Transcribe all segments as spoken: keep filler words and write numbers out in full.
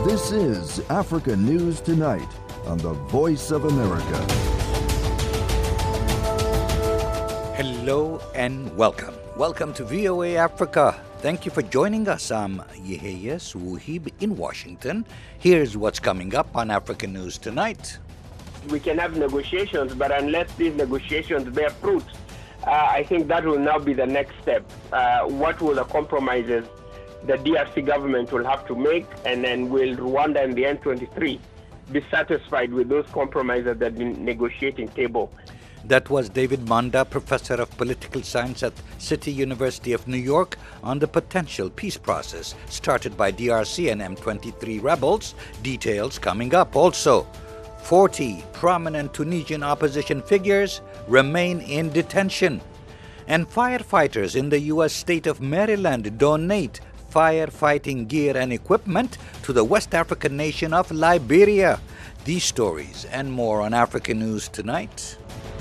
This is Africa News Tonight on the Voice of America. Hello and welcome. Welcome to V O A Africa. Thank you for joining us. I'm Yehia Suhib in Washington. Here's what's coming up on Africa News Tonight. We can have negotiations, but unless these negotiations bear fruit, uh, I think that will now be the next step. Uh, what will the compromises the D R C government will have to make, and then will Rwanda and the M twenty-three be satisfied with those compromises at the negotiating table? That was David Monda, professor of political science at City University of New York, on the potential peace process started by D R C and M twenty-three rebels. Details coming up. Also, forty prominent Tunisian opposition figures remain in detention. And firefighters in the U S state of Maryland donate firefighting gear and equipment to the West African nation of Liberia. These stories and more on Africa News Tonight.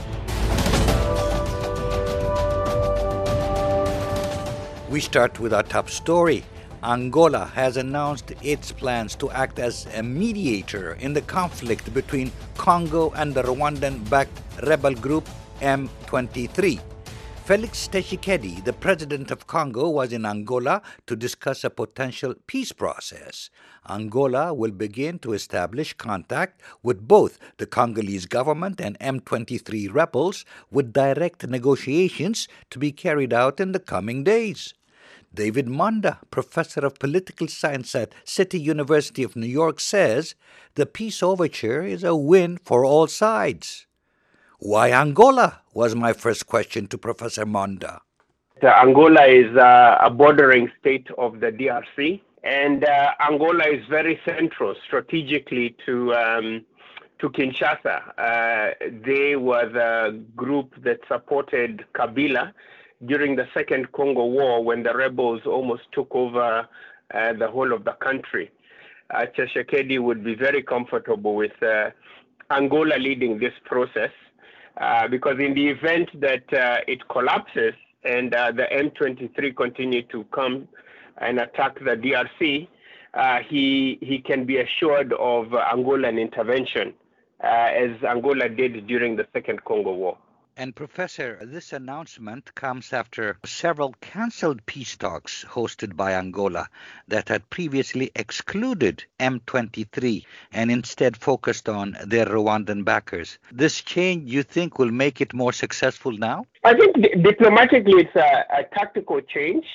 We start with our top story. Angola has announced its plans to act as a mediator in the conflict between Congo and the Rwandan-backed rebel group M twenty-three. Felix Tshisekedi, the president of Congo, was in Angola to discuss a potential peace process. Angola will begin to establish contact with both the Congolese government and M twenty-three rebels, with direct negotiations to be carried out in the coming days. David Monda, professor of political science at City University of New York, says the peace overture is a win for all sides. Why Angola, was my first question to Professor Monda. Angola is uh, a bordering state of the D R C, and uh, Angola is very central strategically to um, to Kinshasa. Uh, they were the group that supported Kabila during the Second Congo War, when the rebels almost took over uh, the whole of the country. Uh, Tshisekedi would be very comfortable with uh, Angola leading this process, uh, because in the event that uh, it collapses and uh, the M twenty-three continue to come and attack the D R C, uh, he he can be assured of uh, Angolan intervention, uh, as Angola did during the Second Congo War. And Professor, this announcement comes after several cancelled peace talks hosted by Angola that had previously excluded M twenty-three and instead focused on their Rwandan backers. This change, you think, will make it more successful now? I think di- diplomatically it's a, a tactical change,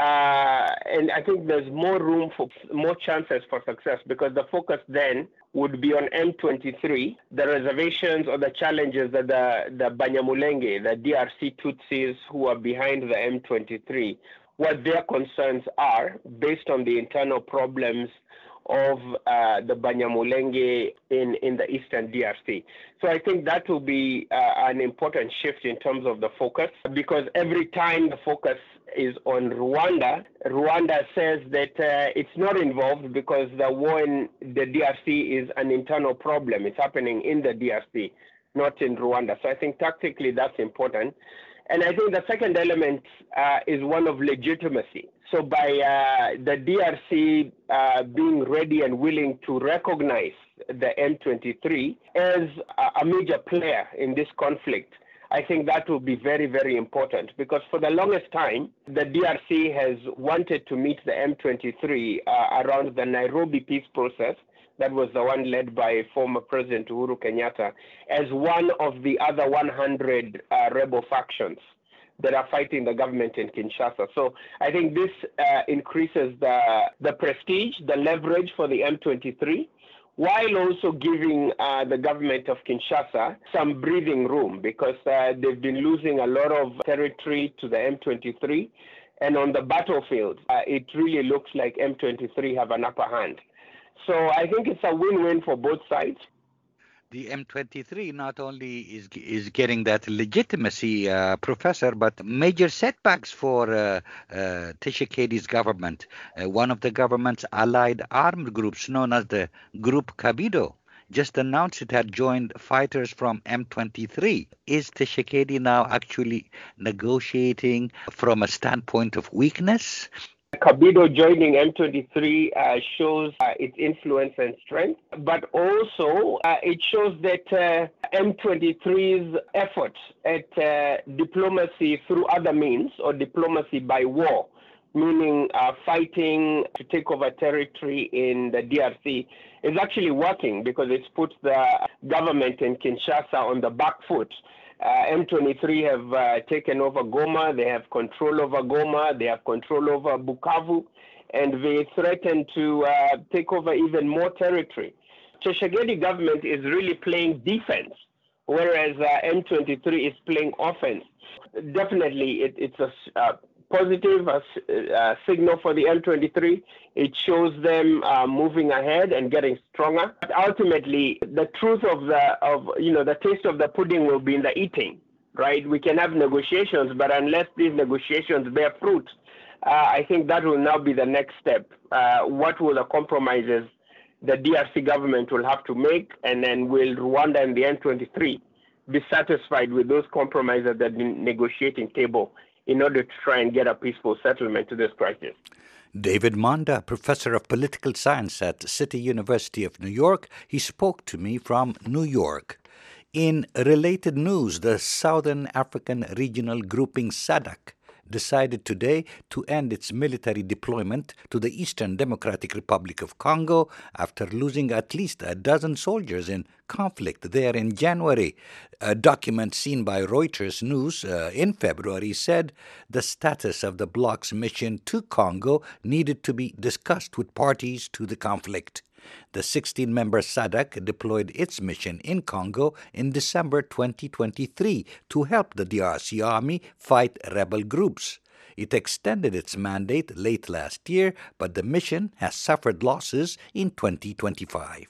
uh, and I think there's more room for more chances for success, because the focus then would be on M twenty-three, the reservations or the challenges that the, the Banyamulenge, the D R C Tutsis who are behind the M twenty-three, what their concerns are based on the internal problems of uh, the Banyamulenge in, in the eastern D R C. So I think that will be uh, an important shift in terms of the focus, because every time the focus is on Rwanda, Rwanda says that uh, it's not involved because the war in the D R C is an internal problem. It's happening in the D R C, not in Rwanda. So I think tactically that's important. And I think the second element uh, is one of legitimacy. So by uh, the D R C uh, being ready and willing to recognize the M twenty-three as a major player in this conflict, I think that will be very, very important, because for the longest time, the D R C has wanted to meet the M twenty-three uh, around the Nairobi peace process. That was the one led by former President Uhuru Kenyatta, as one of the other one hundred uh, rebel factions that are fighting the government in Kinshasa. So I think this uh, increases the, the prestige, the leverage for the M twenty-three, while also giving uh, the government of Kinshasa some breathing room, because uh, they've been losing a lot of territory to the M twenty-three. And on the battlefield, uh, it really looks like M twenty-three have an upper hand. So I think it's a win-win for both sides. The M twenty-three not only is is getting that legitimacy, uh, Professor, but major setbacks for uh, uh, Tshisekedi's government. Uh, one of the government's allied armed groups, known as the Group Kabido, just announced it had joined fighters from M twenty-three. Is Tshisekedi now actually negotiating from a standpoint of weakness? Cabido joining M twenty-three uh, shows uh, its influence and strength, but also uh, it shows that uh, M twenty-three's efforts at uh, diplomacy through other means, or diplomacy by war, meaning uh, fighting to take over territory in the D R C, is actually working, because it's put the government in Kinshasa on the back foot. Uh, M twenty-three have uh, taken over Goma, they have control over Goma, they have control over Bukavu, and they threaten to uh, take over even more territory. Tshisekedi government is really playing defense, whereas uh, M twenty-three is playing offense. Definitely, it, it's a uh, positive a, a signal for the M twenty-three. It shows them uh, moving ahead and getting stronger. But ultimately, the truth of the of you know the taste of the pudding will be in the eating, right? We can have negotiations, but unless these negotiations bear fruit, uh, I think that will now be the next step. Uh, what will the compromises the D R C government will have to make, and then will Rwanda and the M twenty-three be satisfied with those compromises at the negotiating table in order to try and get a peaceful settlement to this crisis? David Monda, professor of political science at City University of New York, he spoke to me from New York. In related news, the Southern African regional grouping SADC decided today to end its military deployment to the Eastern Democratic Republic of Congo after losing at least a dozen soldiers in conflict there in January. A document seen by Reuters News uh, in February said the status of the bloc's mission to Congo needed to be discussed with parties to the conflict. The sixteen-member SADC deployed its mission in Congo in December twenty twenty-three to help the D R C Army fight rebel groups. It extended its mandate late last year, but the mission has suffered losses in twenty twenty-five.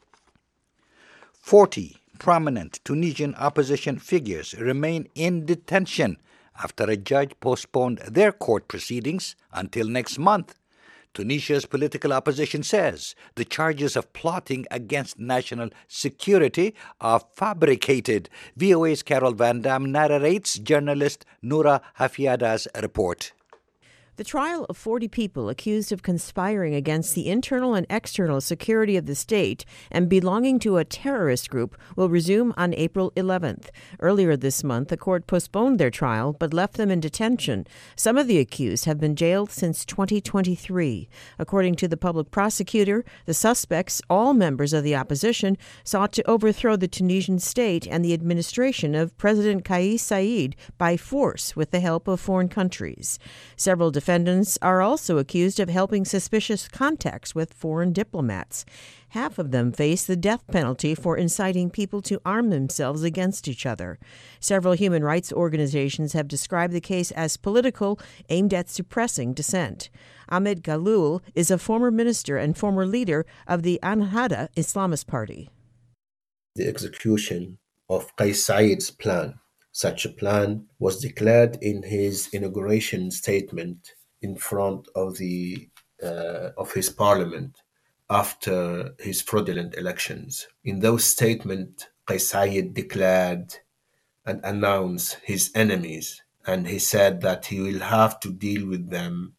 Forty prominent Tunisian opposition figures remain in detention after a judge postponed their court proceedings until next month. Tunisia's political opposition says the charges of plotting against national security are fabricated. V O A's Carol Van Dam narrates journalist Noura Hafiada's report. The trial of forty people accused of conspiring against the internal and external security of the state and belonging to a terrorist group will resume on April eleventh. Earlier this month, the court postponed their trial but left them in detention. Some of the accused have been jailed since twenty twenty-three. According to the public prosecutor, the suspects, all members of the opposition, sought to overthrow the Tunisian state and the administration of President Kais Saied by force with the help of foreign countries. Several defendants are also accused of helping suspicious contacts with foreign diplomats. Half of them face the death penalty for inciting people to arm themselves against each other. Several human rights organizations have described the case as political, aimed at suppressing dissent. Ahmed Galoul is a former minister and former leader of the Ennahda Islamist Party. The execution of Kais Saied's plan. Such a plan was declared in his inauguration statement in front of the uh, of his parliament after his fraudulent elections. In those statements, Kais Saied declared and announced his enemies, and he said that he will have to deal with them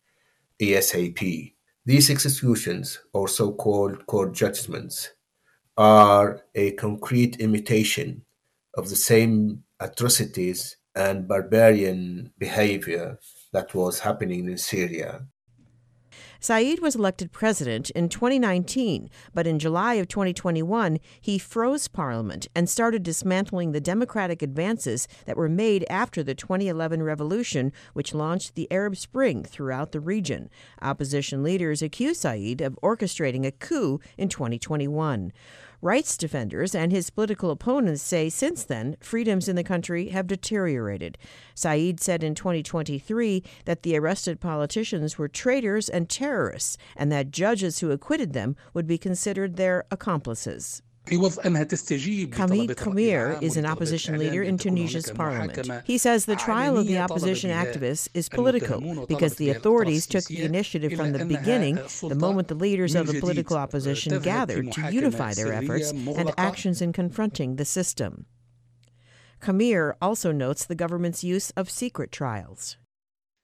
ASAP. These executions, or so-called court judgments, are a concrete imitation of the same atrocities and barbarian behavior that was happening in Syria. Saied was elected president in twenty nineteen, but in July of twenty twenty-one, he froze parliament and started dismantling the democratic advances that were made after the twenty eleven revolution, which launched the Arab Spring throughout the region. Opposition leaders accuse Saied of orchestrating a coup in twenty twenty-one. Rights defenders and his political opponents say since then, freedoms in the country have deteriorated. Saied said in twenty twenty-three that the arrested politicians were traitors and terrorists, and that judges who acquitted them would be considered their accomplices. Camille Khomir is an opposition leader in Tunisia's parliament. He says the trial of the opposition activists is political because the authorities took the initiative from the beginning, the moment the leaders of the political opposition gathered to unify their efforts and actions in confronting the system. Khomir also notes the government's use of secret trials.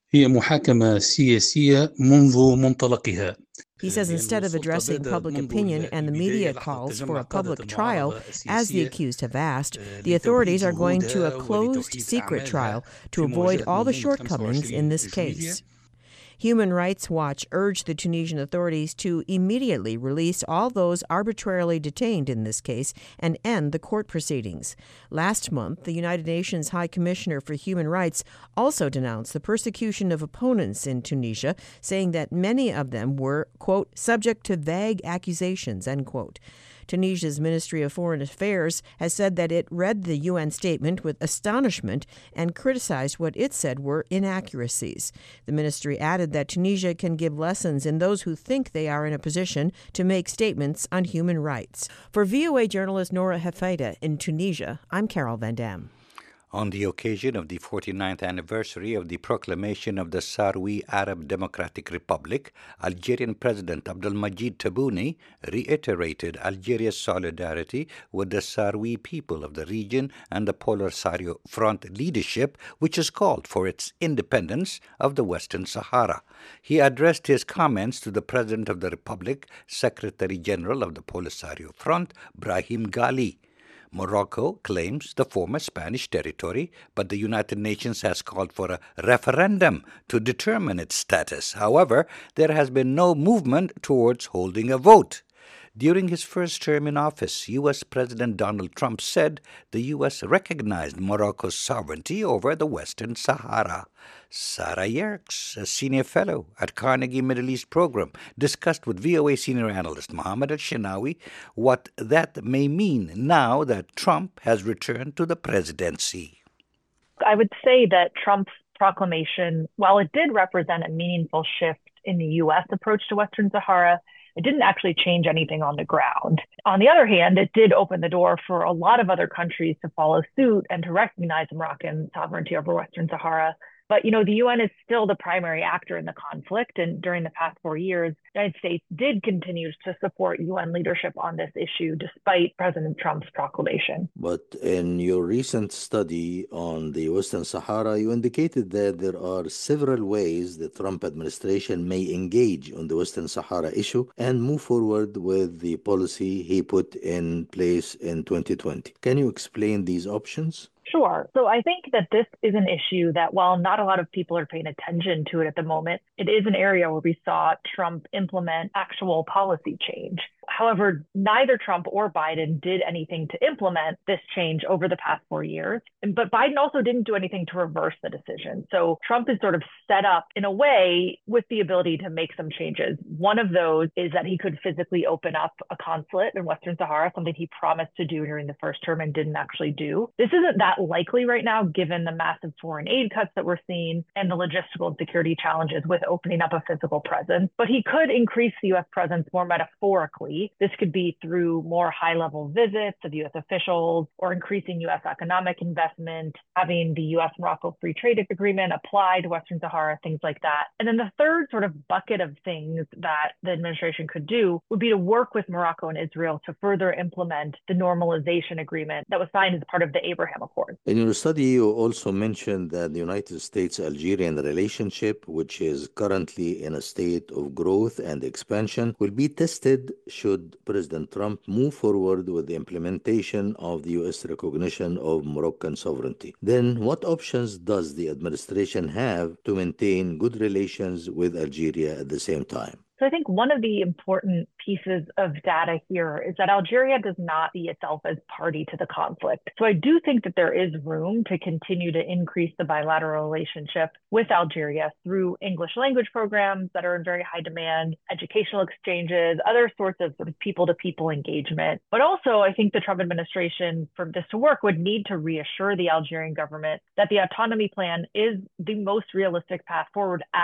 هي محاكمة سياسية منذ منطلقها. He says instead of addressing public opinion and the media calls for a public trial, as the accused have asked, the authorities are going to a closed, secret trial to avoid all the shortcomings in this case. Human Rights Watch urged the Tunisian authorities to immediately release all those arbitrarily detained in this case and end the court proceedings. Last month, the United Nations High Commissioner for Human Rights also denounced the persecution of opponents in Tunisia, saying that many of them were, quote, subject to vague accusations, end quote. Tunisia's Ministry of Foreign Affairs has said that it read the U N statement with astonishment and criticized what it said were inaccuracies. The ministry added that Tunisia can give lessons in those who think they are in a position to make statements on human rights. For V O A journalist Nora Heffaida in Tunisia, I'm Carol Van Dam. On the occasion of the forty-ninth anniversary of the proclamation of the Sahrawi Arab Democratic Republic, Algerian President Abdelmadjid Tebboune reiterated Algeria's solidarity with the Sahrawi people of the region and the Polisario Front leadership, which has called for its independence of the Western Sahara. He addressed his comments to the President of the Republic, Secretary General of the Polisario Front, Brahim Ghali. Morocco claims the former Spanish territory, but the United Nations has called for a referendum to determine its status. However, there has been no movement towards holding a vote. During his first term in office, U S President Donald Trump said the U S recognized Morocco's sovereignty over the Western Sahara. Sarah Yerkes, a senior fellow at Carnegie Middle East Program, discussed with V O A senior analyst Mohammed Al-Shinawi what that may mean now that Trump has returned to the presidency. I would say that Trump's proclamation, while it did represent a meaningful shift in the U S approach to Western Sahara, it didn't actually change anything on the ground. On the other hand, it did open the door for a lot of other countries to follow suit and to recognize Moroccan sovereignty over Western Sahara. But, you know, the U N is still the primary actor in the conflict. And during the past four years, the United States did continue to support U N leadership on this issue, despite President Trump's proclamation. But in your recent study on the Western Sahara, you indicated that there are several ways the Trump administration may engage on the Western Sahara issue and move forward with the policy he put in place in twenty twenty. Can you explain these options? Sure. So I think that this is an issue that, while not a lot of people are paying attention to it at the moment, it is an area where we saw Trump implement actual policy change. However, neither Trump or Biden did anything to implement this change over the past four years. But Biden also didn't do anything to reverse the decision. So Trump is sort of set up in a way with the ability to make some changes. One of those is that he could physically open up a consulate in Western Sahara, something he promised to do during the first term and didn't actually do. This isn't that likely right now, given the massive foreign aid cuts that we're seeing and the logistical and security challenges with opening up a physical presence. But he could increase the U S presence more metaphorically. This could be through more high-level visits of U S officials or increasing U S economic investment, having the U S-Morocco Free Trade Agreement apply to Western Sahara, things like that. And then the third sort of bucket of things that the administration could do would be to work with Morocco and Israel to further implement the normalization agreement that was signed as part of the Abraham Accords. In your study, you also mentioned that the United States-Algerian relationship, which is currently in a state of growth and expansion, will be tested should President Trump move forward with the implementation of the U S recognition of Moroccan sovereignty. Then what options does the administration have to maintain good relations with Algeria at the same time? So I think one of the important pieces of data here is that Algeria does not see itself as party to the conflict. So I do think that there is room to continue to increase the bilateral relationship with Algeria through English language programs that are in very high demand, educational exchanges, other sorts of, sort of people-to-people engagement. But also, I think the Trump administration, for this to work, would need to reassure the Algerian government that the autonomy plan is the most realistic path forward at this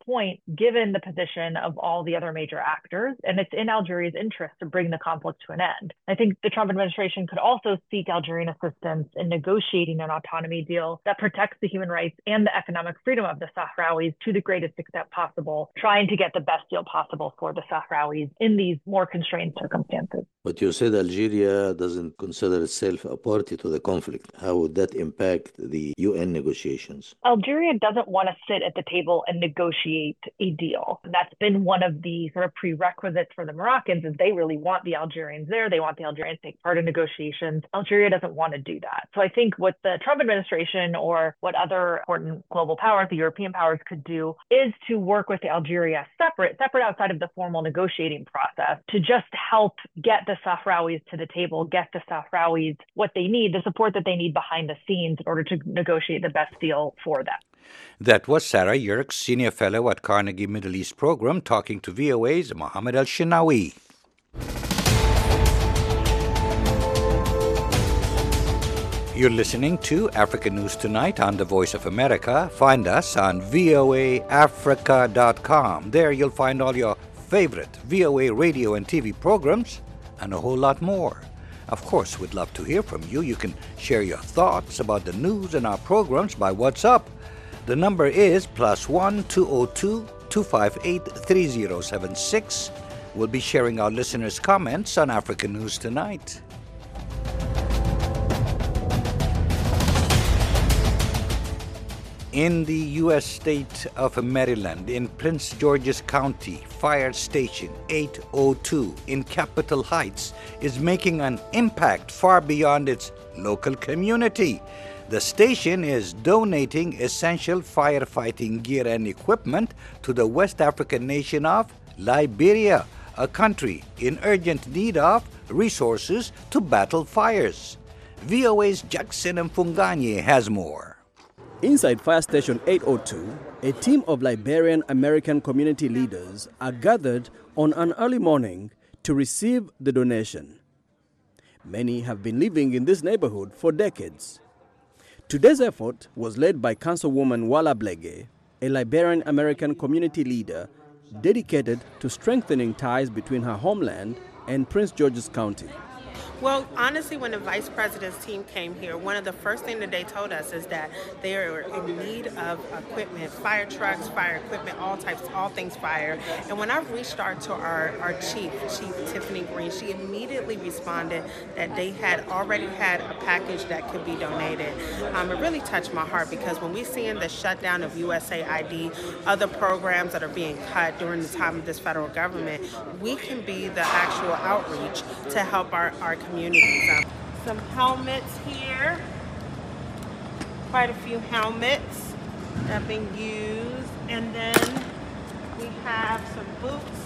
point, given the position of all the other major actors, and it's in Algeria's interest to bring the conflict to an end. I think the Trump administration could also seek Algerian assistance in negotiating an autonomy deal that protects the human rights and the economic freedom of the Sahrawis to the greatest extent possible, trying to get the best deal possible for the Sahrawis in these more constrained circumstances. But you said Algeria doesn't consider itself a party to the conflict. How would that impact the U N negotiations? Algeria doesn't want to sit at the table and negotiate a deal. That's been one of the sort of prerequisites for the Moroccans, is they really want the Algerians there. They want the Algerians to take part in negotiations. Algeria doesn't want to do that. So I think what the Trump administration or what other important global powers, the European powers, could do is to work with Algeria separate, separate outside of the formal negotiating process, to just help get the Sahrawis to the table, get the Sahrawis what they need, the support that they need behind the scenes in order to negotiate the best deal for them. That was Sarah Yerkes, Senior Fellow at Carnegie Middle East Program, talking to V O A's Mohammed El-Shinawi. You're listening to Africa News Tonight on the Voice of America. Find us on V O A Africa dot com. There you'll find all your favorite V O A radio and T V programs and a whole lot more. Of course, we'd love to hear from you. You can share your thoughts about the news and our programs by WhatsApp. The number is plus one two zero two two five eight three zero seven six. We'll be sharing our listeners' comments on Africa News Tonight. In the U S state of Maryland, in Prince George's County, Fire Station eight oh two in Capitol Heights is making an impact far beyond its local community. The station is donating essential firefighting gear and equipment to the West African nation of Liberia, a country in urgent need of resources to battle fires. V O A's Jackson Mfunganye has more. Inside Fire Station eight oh two, a team of Liberian American community leaders are gathered on an early morning to receive the donation. Many have been living in this neighborhood for decades. Today's effort was led by Councilwoman Wala Blege, a Liberian American community leader dedicated to strengthening ties between her homeland and Prince George's County. Well, honestly, when the vice president's team came here, one of the first things that they told us is that they are in need of equipment, fire trucks, fire equipment, all types, all things fire. And when I reached out to our, our chief, Chief Tiffany Green, she immediately responded that they had already had a package that could be donated. Um, it really touched my heart, because when we see in the shutdown of U S A I D, other programs that are being cut during the time of this federal government, we can be the actual outreach to help our, our communities. Um, some helmets here, quite a few helmets that have been used, and then we have some boots,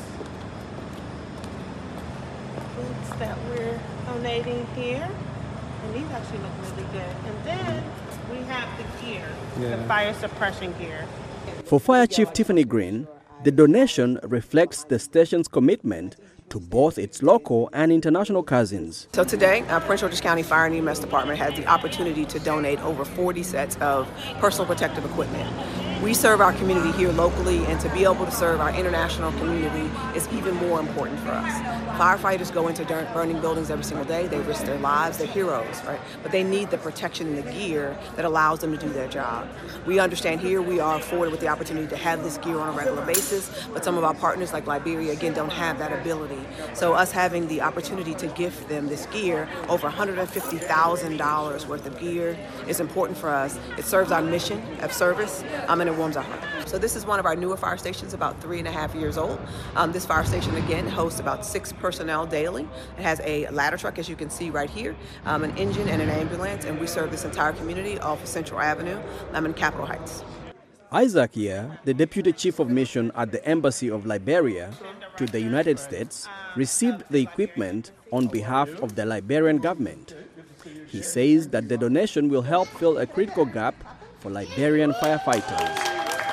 boots that we're donating here, and these actually look really good. And then we have the gear, yeah. the fire suppression gear. For Fire Chief Tiffany Green, the donation reflects the station's commitment to both its local and international cousins. So today, uh, Prince George's County Fire and E M S Department has the opportunity to donate over forty sets of personal protective equipment. We serve our community here locally, and to be able to serve our international community is even more important for us. Firefighters go into burning buildings every single day. They risk their lives. They're heroes, right? But they need the protection and the gear that allows them to do their job. We understand here we are afforded with the opportunity to have this gear on a regular basis, but some of our partners like Liberia, again, don't have that ability. So us having the opportunity to gift them this gear, over one hundred fifty thousand dollars worth of gear, is important for us. It serves our mission of service, um, and it warms our heart. So this is one of our newer fire stations, about three and a half years old. Um, this fire station, again, hosts about six personnel daily. It has a ladder truck, as you can see right here, um, an engine and an ambulance, and we serve this entire community off of Central Avenue um, in Capitol Heights. Isaac Yer, the Deputy Chief of Mission at the Embassy of Liberia to the United States, received the equipment on behalf of the Liberian government. He says that the donation will help fill a critical gap for Liberian firefighters.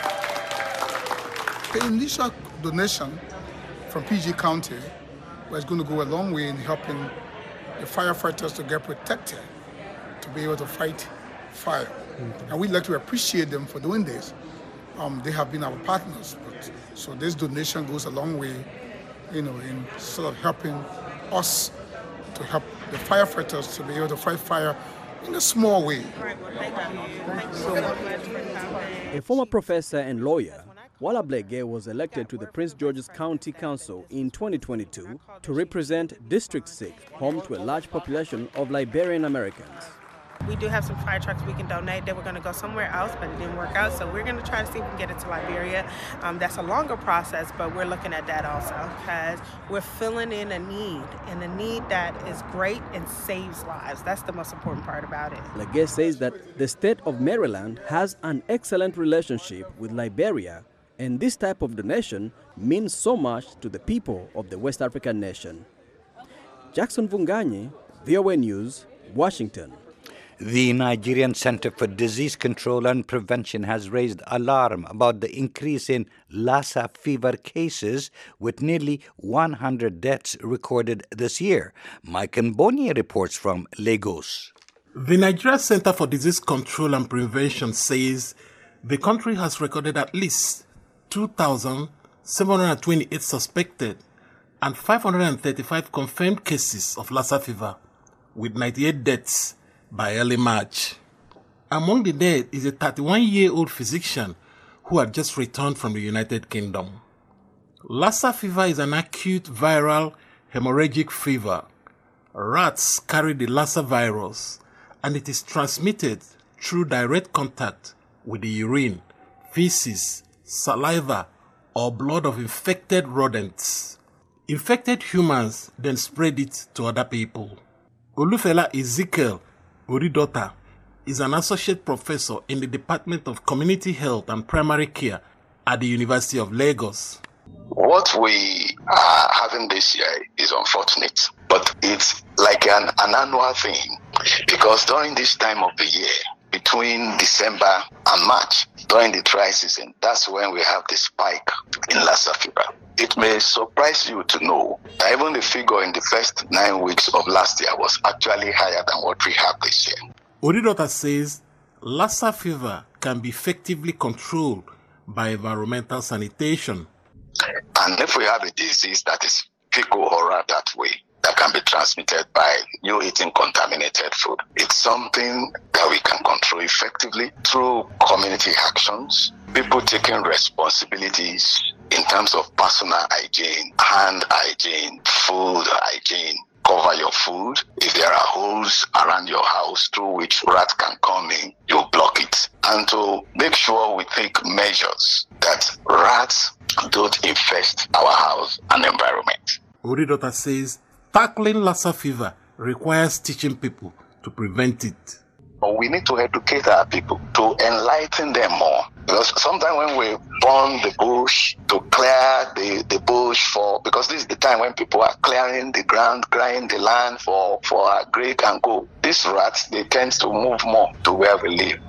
The initial donation from P G County was going to go a long way in helping the firefighters to get protected, to be able to fight fire. Mm-hmm. And we'd like to appreciate them for doing this. Um, they have been our partners. But So this donation goes a long way, you know, in sort of helping us to help the firefighters to be able to fight fire in a small way. Right, well, thank you. Thank you so much for coming. A former professor and lawyer, Wala Blege was elected to the Prince George's County Council in twenty twenty-two to represent District six, home to a large population of Liberian Americans. We do have some fire trucks we can donate. They were going to go somewhere else, but it didn't work out. So we're going to try to see if we can get it to Liberia. Um, that's a longer process, but we're looking at that also because we're filling in a need, and a need that is great and saves lives. That's the most important part about it. Blege says that the state of Maryland has an excellent relationship with Liberia, and this type of donation means so much to the people of the West African nation. Jackson Vunganyi, V O A News, Washington. The Nigerian Center for Disease Control and Prevention has raised alarm about the increase in Lassa fever cases, with nearly one hundred deaths recorded this year. Mike Mbonye reports from Lagos. The Nigeria Center for Disease Control and Prevention says the country has recorded at least two thousand seven hundred twenty-eight suspected and five hundred thirty-five confirmed cases of Lassa fever, with ninety-eight deaths by early March. Among the dead is a thirty-one-year-old physician who had just returned from the United Kingdom. Lassa fever is an acute viral hemorrhagic fever. Rats carry the Lassa virus, and it is transmitted through direct contact with the urine, feces, saliva, or blood of infected rodents. Infected humans then spread it to other people. Olufela Ezekiel Oridota is an associate professor in the Department of Community Health and Primary Care at the University of Lagos. What we are having this year is unfortunate, but it's like an, an annual thing, because during this time of the year, between December and March, during the dry season, that's when we have the spike in Lassa fever. It may surprise you to know that even the figure in the first nine weeks of last year was actually higher than what we have this year. Oridota says Lassa fever can be effectively controlled by environmental sanitation. And if we have a disease that is fecal oral that way, that can be transmitted by you eating contaminated food, it's something that we can control effectively through community actions, people taking responsibilities in terms of personal hygiene, hand hygiene, food hygiene. Cover your food. If there are holes around your house through which rats can come in, you block it. And to make sure we take measures that rats don't infest our house and environment. Oridota says tackling Lassa fever requires teaching people to prevent it. But we need to educate our people, to enlighten them more. Because sometimes when we burn the bush, to clear the, the bush for, because this is the time when people are clearing the ground, clearing the land for, for our grape and go. These rats, they tend to move more to where we live.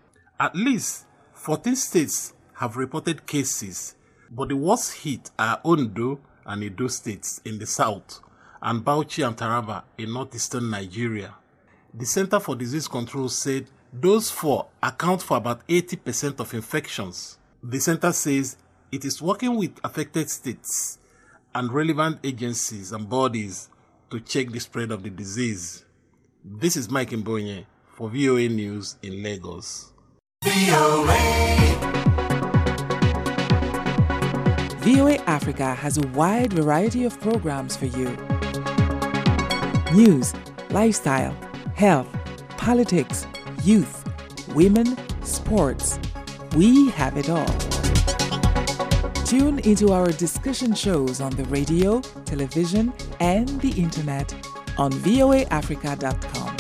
At least fourteen states have reported cases, but the worst hit are Ondo and Edo states in the south, and Bauchi and Taraba in northeastern Nigeria. The Center for Disease Control said those four account for about eighty percent of infections. The center says it is working with affected states and relevant agencies and bodies to check the spread of the disease. This is Mike Mbonye for V O A News in Lagos. V O A. V O A Africa has a wide variety of programs for you. News, lifestyle, health, politics, youth, women, sports. We have it all. Tune into our discussion shows on the radio, television, and the internet on V O A Africa dot com.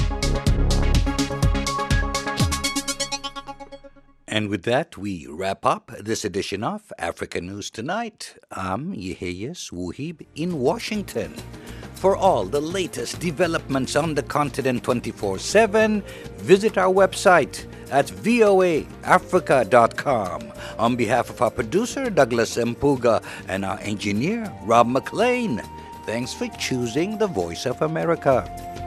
And with that, we wrap up this edition of Africa News Tonight. I'm Yeheyes Wuhib in Washington. For all the latest developments on the continent twenty-four seven, visit our website at V O A Africa dot com. On behalf of our producer, Douglas Mpuga, and our engineer, Rob McLean, thanks for choosing the Voice of America.